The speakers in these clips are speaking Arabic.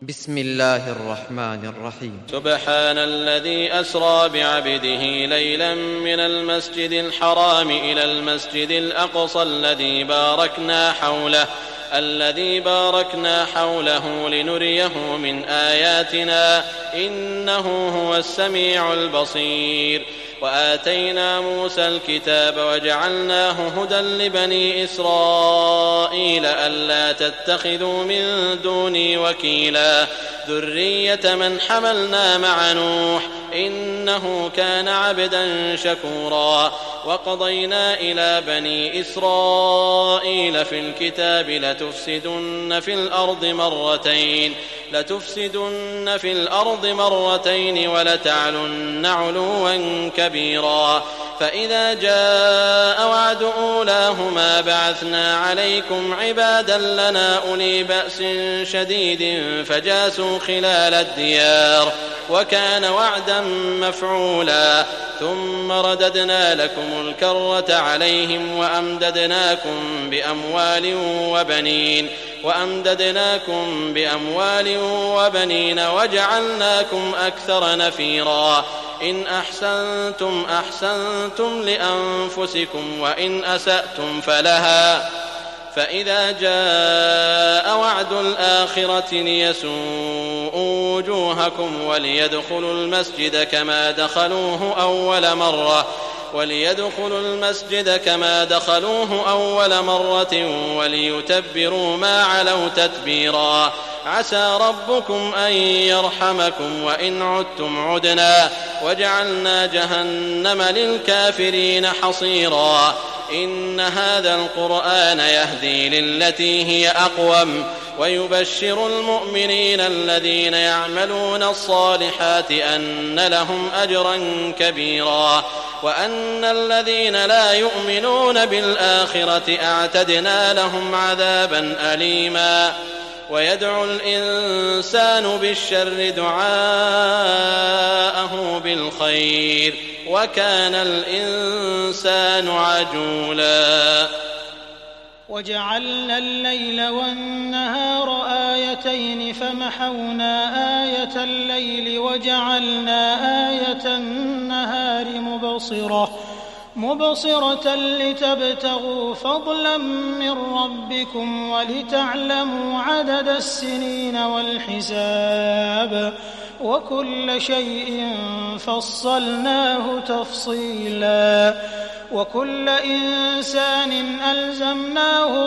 بسم الله الرحمن الرحيم. سبحان الذي أسرى بعبده ليلا من المسجد الحرام إلى المسجد الأقصى الذي باركنا حوله لنريه من آياتنا إنه هو السميع البصير. وآتينا موسى الكتاب وجعلناه هدى لبني إسرائيل ألا تتخذوا من دوني وكيلا ذرية من حملنا مع نوح إنه كان عبدا شكورا. وقضينا إلى بني إسرائيل في الكتاب لتفسدن في الأرض مرتين ولتعلن علوا كبيرا. فإذا جاء وعد أولاهما بعثنا عليكم عبادا لنا أولي بأس شديد فجاسوا خلال الديار وكان وعدا مفعولا. ثم رددنا لكم الكرة عليهم وأمددناكم بأموال وبنين وجعلناكم أكثر نفيرا. إن أحسنتم أحسنتم لأنفسكم وإن أسأتم فلها. فإذا جاء وعد الآخرة ليسوءوا وجوهكم وليدخلوا المسجد كما دخلوه أول مرة وليتبروا ما علوا تتبيرا. عسى ربكم أن يرحمكم وإن عدتم عدنا وجعلنا جهنم للكافرين حصيرا. إن هذا القرآن يهدي للتي هي أقوم ويبشر المؤمنين الذين يعملون الصالحات أن لهم أجرا كبيرا. وأن الذين لا يؤمنون بالآخرة أعتدنا لهم عذابا أليما. ويدعو الإنسان بالشر دعاءه بالخير وكان الإنسان عجولا. وجعلنا الليل والنهار آيتين فمحونا آية الليل وجعلنا آية النهار مبصرة لتبتغوا فضلا من ربكم ولتعلموا عدد السنين والحساب وكل شيء فصلناه تفصيلا. وكل إنسان ألزمناه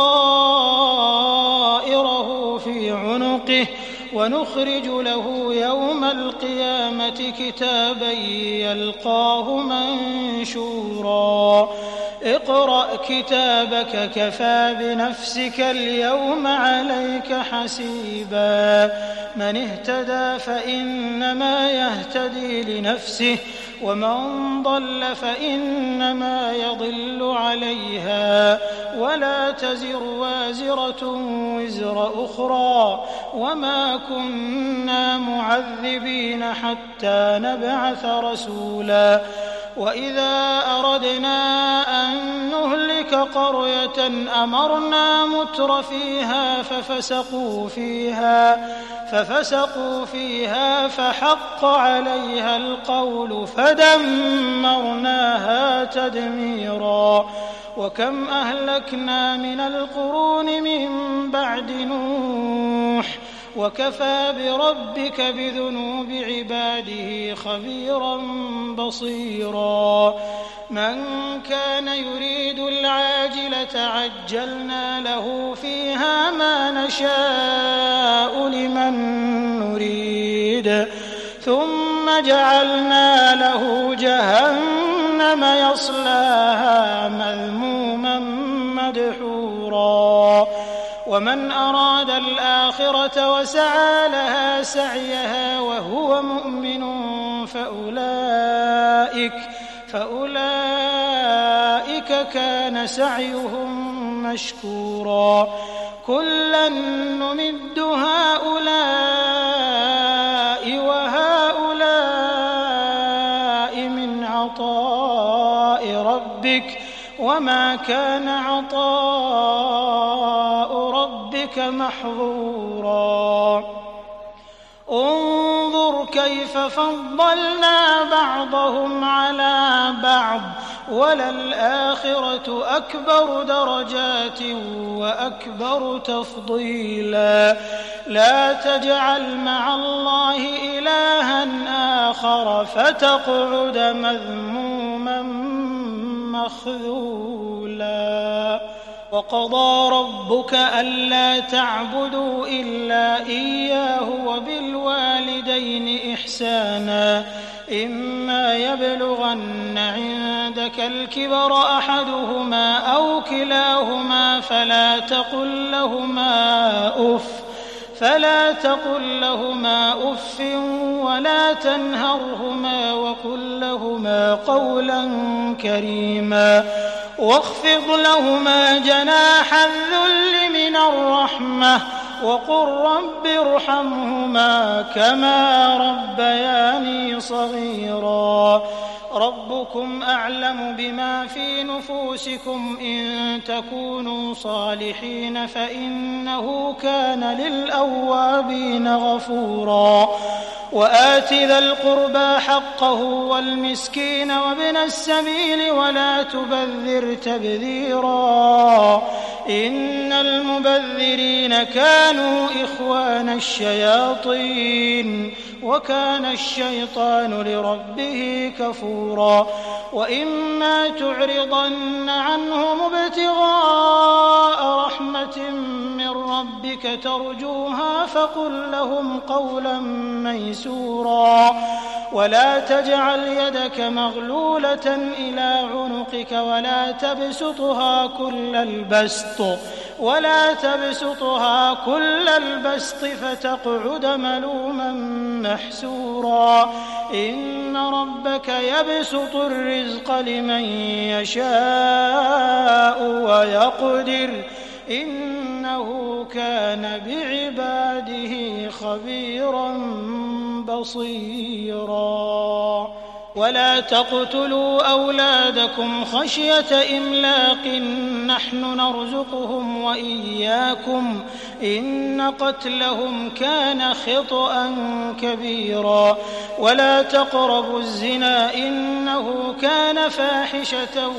طائره في عنقه ونخرج له يوم القيامة كتابا يلقاه منشورا. اقرأ كتابك كفى بنفسك اليوم عليك حسيبا. من اهتدى فإنما يهتدي لنفسه ومن ضل فإنما يضل عليها ولا تزر وازرة وزر أخرى وما كنا معذبين حتى نبعث رسولا. وإذا أردنا أن نهلك قرية أمرنا متر فيها ففسقوا فيها فحق عليها القول فدمرناها تدميرا. وكم أهلكنا من القرون من بعد نوح وكفى بربك بذنوب عباده خبيرا بصيرا. من كان يريد العاجلة عجلنا له فيها ما نشاء لمن نريد ثم جعلنا له جهنم يصلاها مذموما مدحورا. ومن أراد الآخرة وسعى لها سعيها وهو مؤمن فأولئك كان سعيهم مشكورا. كلا نمد هؤلاء وهؤلاء من عطاء ربك وما كان عطاء ربك محظورا. انظر كيف فضلنا بعضهم على بعض وللآخرة أكبر درجات وأكبر تفضيلا لا تجعل مع الله إلها آخر فتقعد مذموما مخذولا وقضى ربك ألا تعبدوا إلا إياه وبالوالدين إحسانا إما يبلغن عندك الكبر أحدهما أو كلاهما فلا تقل لهما أف ولا تنهرهما وقل لهما قولا كريما واخفض لهما جناح الذل من الرحمة وقل رب ارحمهما كما ربياني صغيرا ربكم أعلم بما في نفوسكم إن تكونوا صالحين فإنه كان للأوابين غفورا وآت ذا القربى حقه والمسكين وابن السبيل ولا تبذر تبذيرا إن المبذرين كانوا إخوان الشياطين وكان الشيطان لربه كفورا وإما تعرضن عنهم ابتغاء رحمة من ربك ترجوها فقل لهم قولا ميسورا ولا تجعل يدك مغلولة إلى عنقك ولا تبسطها كل البسط فتقعد ملوما محسورا إن ربك يبسط الرزق لمن يشاء ويقدر إنه كان بعباده خبيرا بصيرا ولا تقتلوا أولادكم خشية إملاق نحن نرزقهم وإياكم إن قتلهم كان خطأ كبيرا ولا تقربوا الزنا إنه كان فاحشة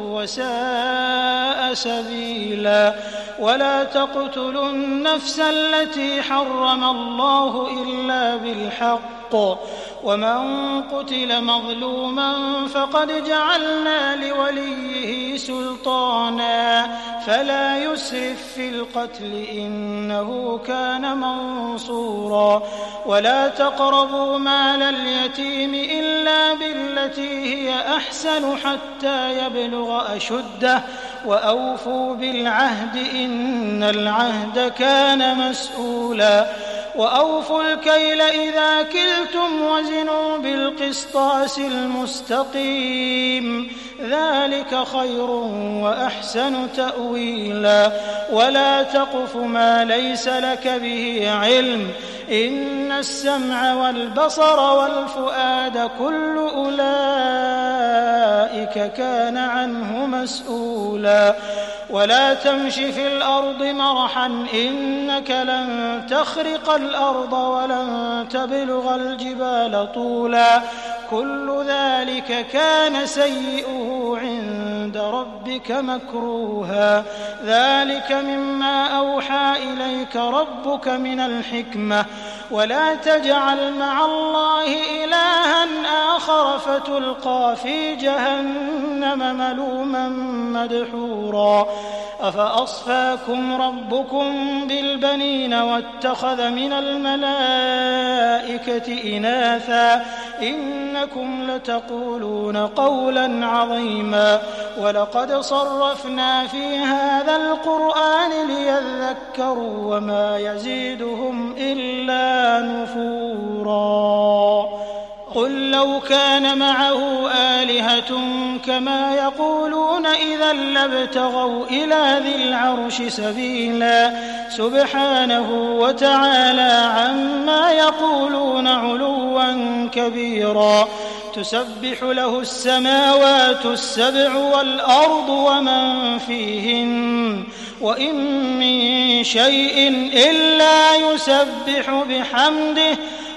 وساء سبيلا ولا تقتلوا النفس التي حرم الله إلا بالحق ومن قتل مظلوما فقد جعلنا لوليه سلطانا فلا يسرف في القتل إنه كان منصورا ولا تقربوا مال اليتيم إلا بالتي هي أحسن حتى يبلغ أشده وأوفوا بالعهد إن العهد كان مسؤولا وأوفوا الكيل إذا كلتم وزنوا بالقسطاس المستقيم ذلك خير وأحسن تأويلا ولا تقف ما ليس لك به علم إن السمع والبصر والفؤاد كل أولئك كان عنه مسؤولا ولا تمش في الأرض مرحا إنك لن تخرق الأرض ولن تبلغ الجبال طولا كل ذلك كان سيئه عند ربك مكروها ذلك مما أوحى إليك ربك من الحكمة ولا تجعل مع الله إلها آخر فتلقى في جهنم ملوما مدحورا أفأصفاكم ربكم بالبنين واتخذ من الملائكة إناثا إنكم لتقولون قولا عظيما ولقد صرفنا في هذا القرآن ليذكروا وما يزيدهم إلا نفورا قل لو كان معه آلهة كما يقولون إذا لابتغوا إلى ذي العرش سبيلا سبحانه وتعالى عما يقولون علوا كبيرا تسبح له السماوات السبع والأرض ومن فيهن وإن من شيء إلا يسبح بحمده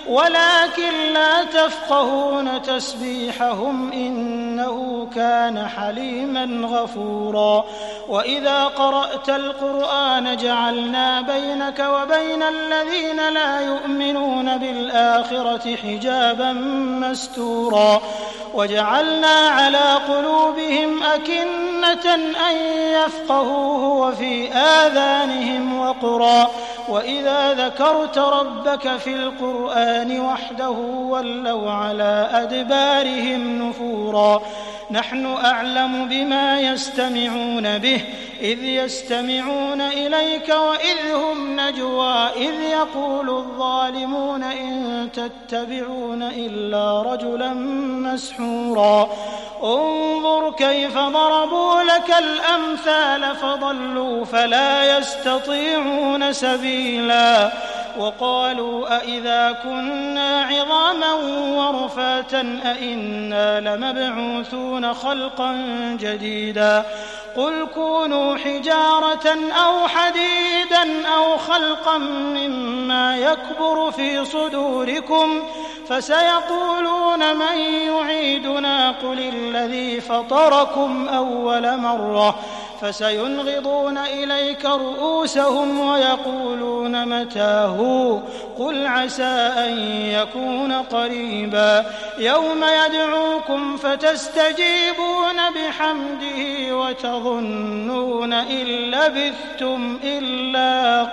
ولكن لا تفقهون تسبيحهم إنه كان حليما غفورا وإذا قرأت القرآن جعلنا بينك وبين الذين لا يؤمنون بالآخرة حجابا مستورا وجعلنا على قلوبهم أكنة أن يفقهوه وفي آذانهم وقرا وإذا ذكرت ربك في القرآن وحده ولوا على أدبارهم نفورا نحن أعلم بما يستمعون به إذ يستمعون إليك وإذ هم نجوى إذ يقول الظالمون إن تتبعون إلا رجلا مسحورا انظر كيف ضربوا لك الأمثال فضلوا فلا يستطيعون سبيلا وقالوا أئذا كنا عظاما ورفاتا أئنا لمبعوثون خلقا جديدا قل كونوا حجارة أو حديدا أو خلقا مما يكبر في صدوركم فسيقولون من يعيدنا قل الذي فطركم أول مرة فسينغضون إليك رؤوسهم ويقولون متى قل عسى أن يكون قريبا يوم يدعوكم فتستجيبون بحمده وتظنون إن لبثتم إلا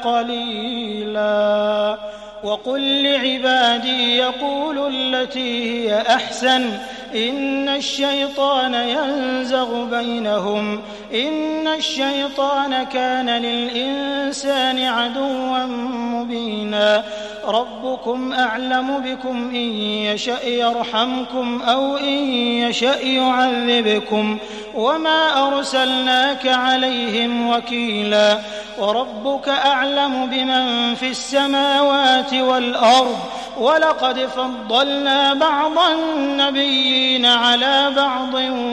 قليلا وقل لعبادي يقولوا التي هي أحسن إن الشيطان ينزغ بينهم إن الشيطان كان للإنسان عدوا مبينا ربكم أعلم بكم إن يشأ يرحمكم أو إن يشأ يعذبكم وما أرسلناك عليهم وكيلا وربك أعلم بمن في السماوات والأرض ولقد فضلنا بعض النبيين على بعض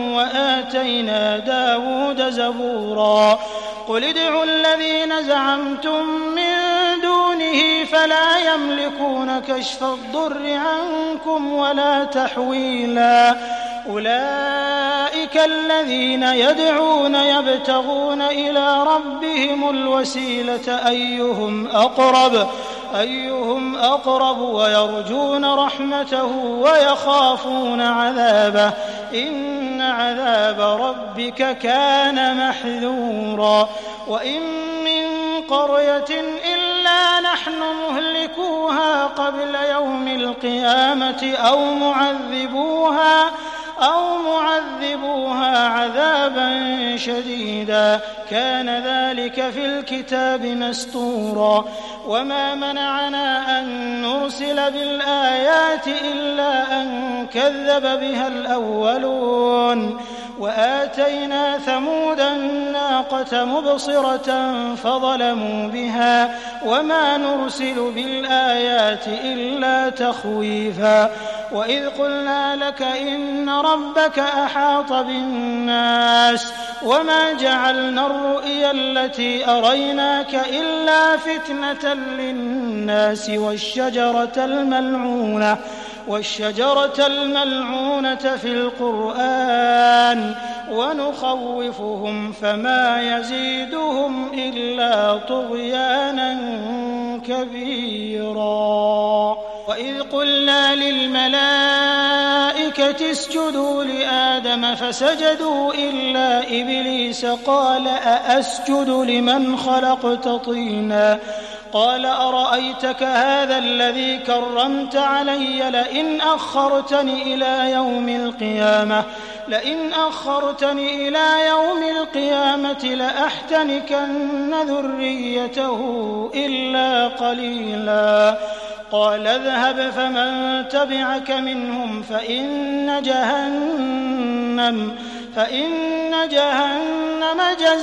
وآتينا داود زبورا قل ادعوا الذين زعمتم من دونه فلا يملكون كشف الضر عنكم ولا تحويلا أولئك الذين يدعون يبتغون إلى ربهم الوسيلة أيهم أقرب ويرجون رحمته ويخافون عذابه إن عذاب ربك كان محذورا وإن من قرية إلا نحن مهلكوها قبل يوم القيامة أو معذبوها عذابا شديدا كان ذلك في الكتاب مسطورا وما منعنا أن نرسل بالآيات إلا أن كذب بها الأولون وآتينا ثمود الناقة مبصرة فظلموا بها وما نرسل بالآيات إلا تخويفا وإذ قلنا لك إن ربك أحاط بالناس وما جعلنا الرؤيا التي أريناك إلا فتنة للناس والشجرة الملعونة في القرآن ونخوفهم فما يزيدهم إلا طغيانا كبيرا وإذ قلنا للملائكة اسجدوا لآدم فسجدوا إلا إبليس قال أأسجد لمن خلقت طينا قال أرأيتك هذا الذي كرمت علي لئن أخرتني إلى يوم القيامة لأحتنكن ذريته إلا قليلا قال اذهب فمن تبعك منهم فإن جهنم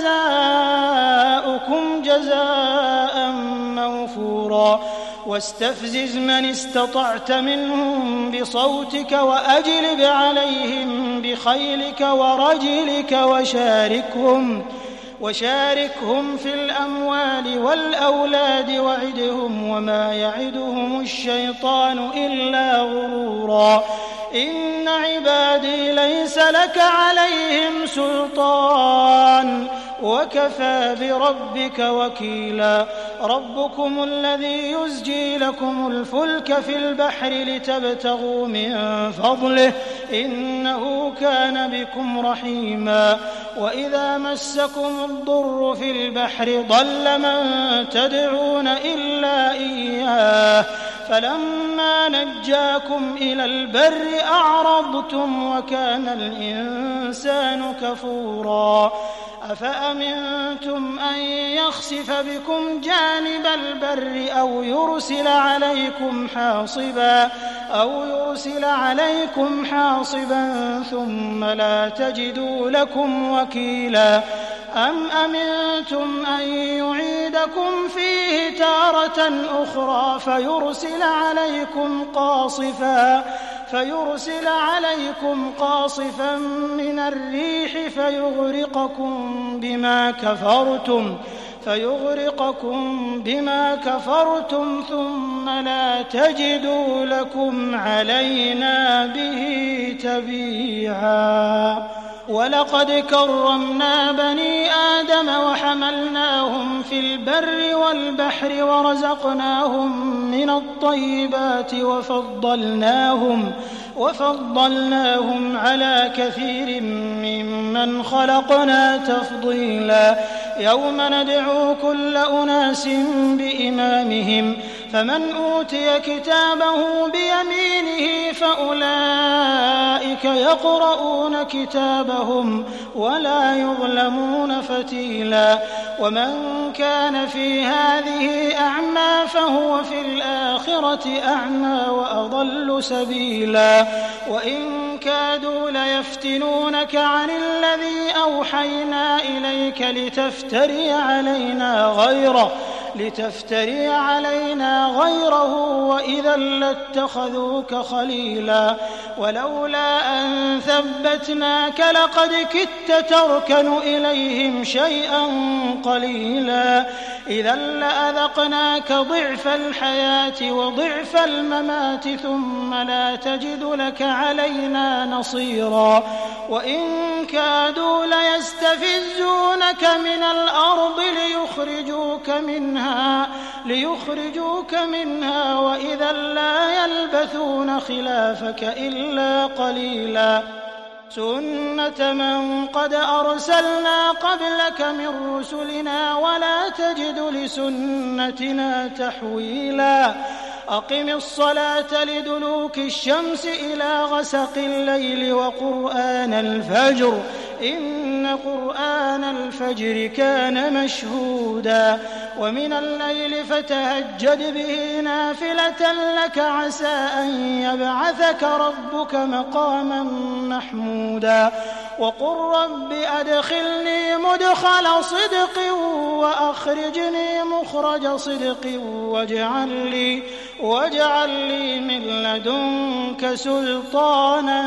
جزاؤكم جزاء موفورا واستفزز من استطعت منهم بصوتك وأجلب عليهم بخيلك ورجلك وشاركهم في الأموال والأولاد وعدهم وما يعدهم الشيطان إلا غرورا إن عبادي ليس لك عليهم سلطان وكفى بربك وكيلا ربكم الذي يزجي لكم الفلك في البحر لتبتغوا من فضله إنه كان بكم رحيما وإذا مسكم الضر في البحر ضل من تدعون إلا إياه فلما نجاكم إلى البر أعرضتم وكان الإنسان كفورا أفأمنتم أن يخسف بكم جانب البر أو يرسل عليكم حاصبا ثم لا تجدوا لكم وكيلا أم أمنتم أن يعيدكم فيه تارة أخرى فيرسل عليكم قاصفا من الريح فيغرقكم بما كفرتم ثم لا تجدوا لكم علينا به تبيعا ولقد كرمنا بني آدم وحملناهم في البر والبحر ورزقناهم من الطيبات وفضلناهم على كثير ممن خلقنا تفضيلا يوم ندعو كل أناس بإمامهم فمن أوتي كتابه بيمينه فأولئك يقرؤون كتابهم ولا يظلمون فتيلا ومن كان في هذه أعمى فهو في الآخرة أعمى وأضل سبيلا وإن كادوا ليفتنونك عن الذي أوحينا إليك لتفتري علينا غيره وإذا لاتخذوك خليلا ولولا أن ثبتناك لقد كدت تركن إليهم شيئا قليلا إذا لأذقناك ضعف الحياة وضعف الممات ثم لا تجد لك علينا نصيرا وإن كادوا ليستفزونك من الأرض ليخرجوك منها وإذا لا يلبثون خلافك إلا قليلا سنة من قد أرسلنا قبلك من رسلنا ولا تجد لسنتنا تحويلا أقم الصلاة لدلوك الشمس إلى غسق الليل وقرآن الفجر إن قرآن الفجر كان مشهودا ومن الليل فتهجد به نافلة لك عسى أن يبعثك ربك مقاما محمودا وقل رب أدخلني مدخل صدق وأخرجني مخرج صدق واجعل لي من لدنك سلطانا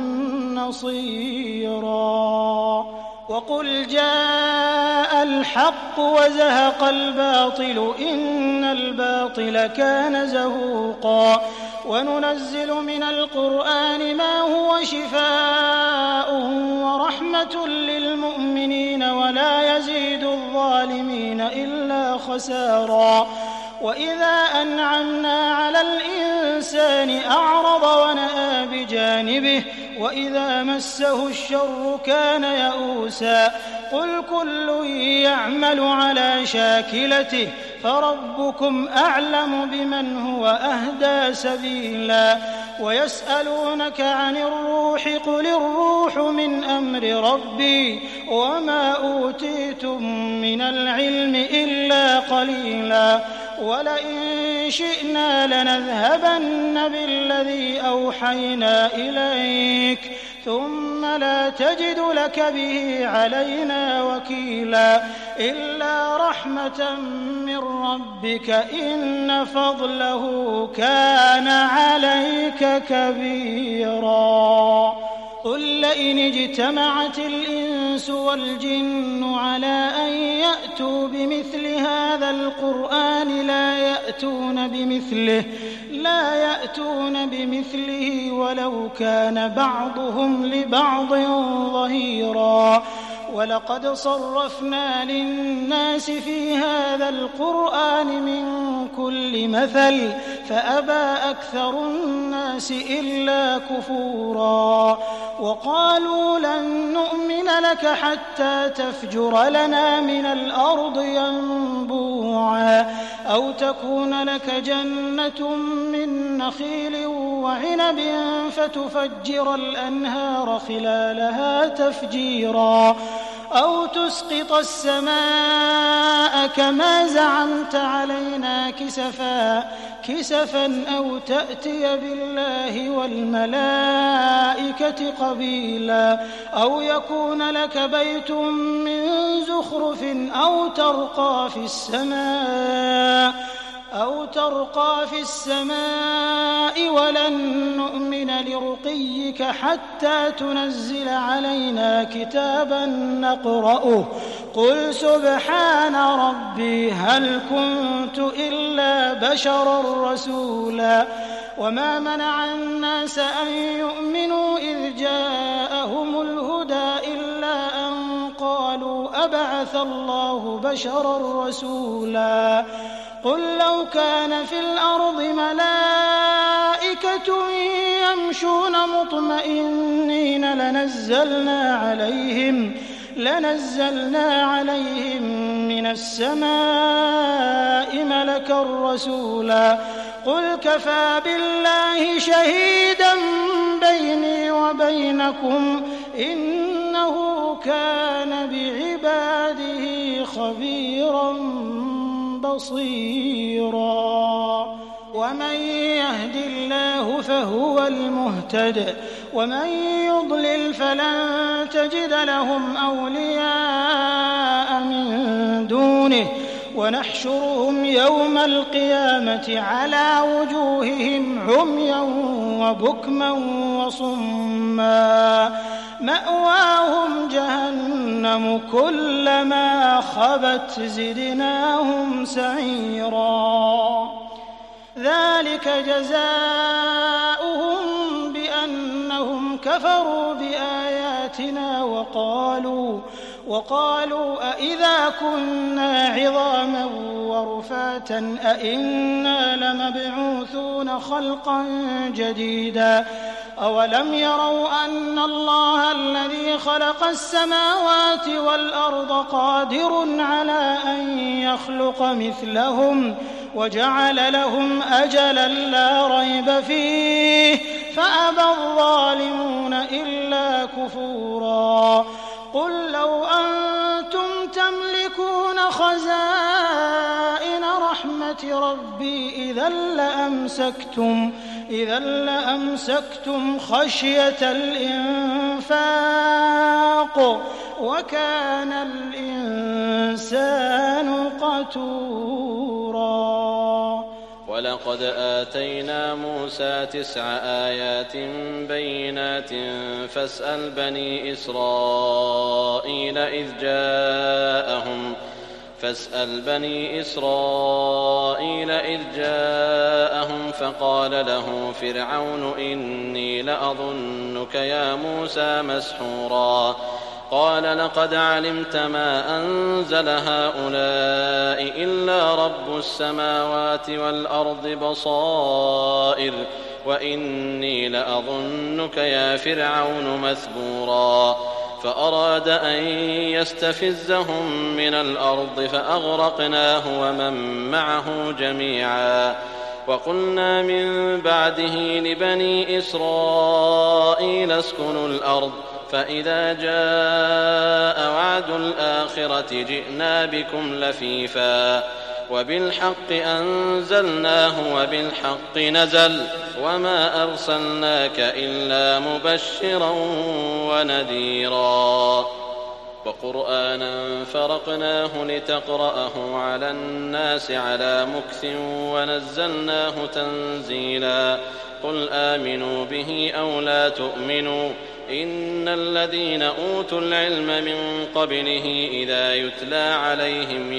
نصيرا وقل جاء الحق وزهق الباطل إن الباطل كان زهوقا وننزل من القرآن ما هو شفاء ورحمة للمؤمنين ولا يزيد الظالمين إلا خسارا وإذا أنعمنا على الإنسان أعرض ونأى بجانبه وإذا مسه الشر كان يئوسا قل كل يعمل على شاكلته فربكم أعلم بمن هو أهدى سبيلا ويسألونك عن الروح قل الروح من أمر ربي وما أوتيتم من العلم إلا قليلا ولئن شئنا لنذهبن بالذي أوحينا إليك ثم لا تجد لك به علينا وكيلا إلا رحمة من ربك إن فضله كان عليك كبيرا قل لئن اجتمعت الإنس الإنس والجن على أن يأتوا بمثل هذا القرآن لا يأتون بمثله ولو كان بعضهم لبعض ظهيرا. ولقد صرفنا للناس في هذا القرآن من كل مثل فأبى أكثر الناس إلا كفورا. وقالوا لن نؤمن لك حتى تفجر لنا من الأرض ينبوعا أو تكون لك جنة من نخيل وعنب فتفجر الأنهار خلالها تفجيرا أو تسقط السماء كما زعمت علينا كسفا أو تأتي بالله والملائكة قبيلا أو يكون لك بيت من زخرف أو ترقى في السماء ولن نؤمن لرقيك حتى تنزل علينا كتابا نقرأه قل سبحان ربي هل كنت إلا بشرا رسولا. وما منع الناس أن يؤمنوا إذ جاءهم الهدى إلا أن قالوا أبعث الله بشرا رسولا. قل لو كان في الأرض ملائكة يمشون مطمئنين لنزلنا عليهم من السماء ملكا رسولا. قل كفى بالله شهيدا بيني وبينكم إنه كان بعباده خبيرا بصيرا. ومن يهد الله فهو المهتد ومن يضلل فلن تجد لهم أولياء من دونه ونحشرهم يوم القيامة على وجوههم عميا وبكما وصما مأواهم جهنم كلما خبت زدناهم سعيرا. ذلك جزاؤهم بأنهم كفروا بآياتنا وقالوا أإذا كنا عظاما ورفاتا أإنا لمبعوثون خلقا جديدا. أولم يروا أن الله الذي خلق السماوات والأرض قادر على أن يخلق مثلهم وجعل لهم أجلا لا ريب فيه فأبى الظالمون إلا كفورا. قل لو أنتم تملكون خزائن رحمة ربي إذا لأمسكتم خشية الإنفاق وكان الإنسان قتورا. ولقد آتينا موسى 9 آيات بينات فاسأل بني إسرائيل إذ جاءهم فقال له فرعون إني لأظنك يا موسى مسحورا. قال لقد علمت ما أنزل هؤلاء إلا رب السماوات والأرض بصائر وإني لأظنك يا فرعون مثبورا. فأراد أن يستفزهم من الأرض فأغرقناه ومن معه جميعا. وقلنا من بعده لبني إسرائيل اسكنوا الأرض فإذا جاء وعد الآخرة جئنا بكم لفيفا وبالحق أنزلناه وبالحق نزل وما أرسلناك إلا مبشرا ونذيرا. وقرآنا فرقناه لتقرأه على الناس على مكث ونزلناه تنزيلا. قل آمنوا به أو لا تؤمنوا إن الذين أوتوا العلم من قبله إذا يتلى عليهم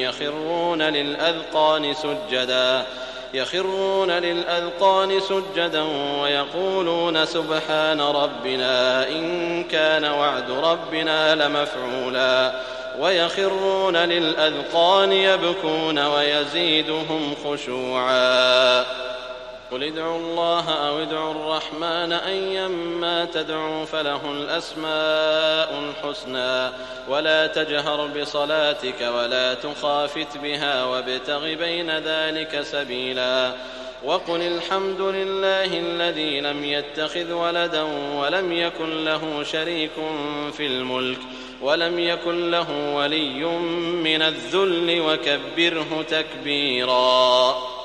يخرون للأذقان سجدا ويقولون سبحان ربنا إن كان وعد ربنا لمفعولا ويخرون للأذقان يبكون ويزيدهم خشوعا قل ادعوا الله أو ادعوا الرحمن أيما تدعوا فله الأسماء الحسنى ولا تجهر بصلاتك ولا تخافت بها وابتغ بين ذلك سبيلا وقل الحمد لله الذي لم يتخذ ولدا ولم يكن له شريك في الملك ولم يكن له ولي من الذل وكبره تكبيرا.